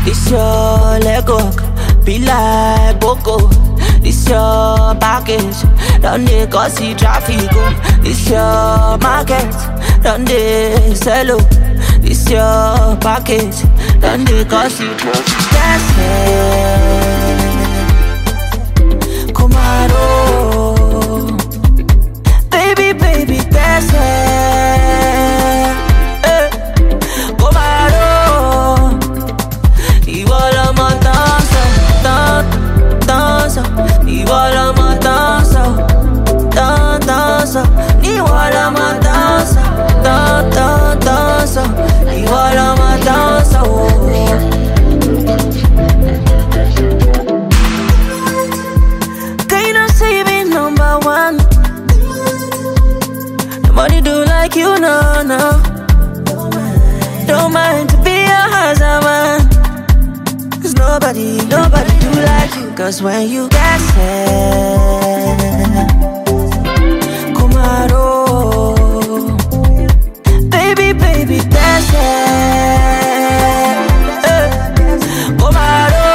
This your Lego, be like Boko. This your package, don't they cause the traffic. This your market, don't they sell. This your package, don't they cause the traffic. That's it. Kumaro, baby, baby, that's it. Kumaro, igual a matanza, danza, igual a matanza, danza, igual a matanza, danza, igual a matanza. Can you not say me number one? Nobody do like you, no, no. Don't mind to be a husband. Cause nobody do like you. Cause when you get set, Kumaro, baby, baby, that's it. Kumaro,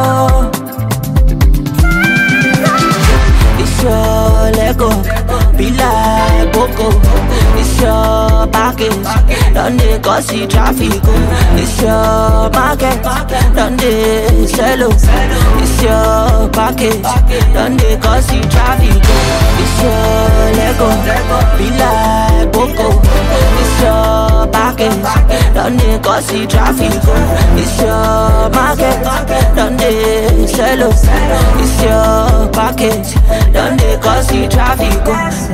it's your Lego, be like Boko. It's your package, don't they cause the traffic. It's your market, don't they sell. It's your package, don't they cause the traffic. It's your Lego, be like Boko. It's your package, don't they cause the traffic. It's your market, don't they sell. It's your package, don't they cause the traffic.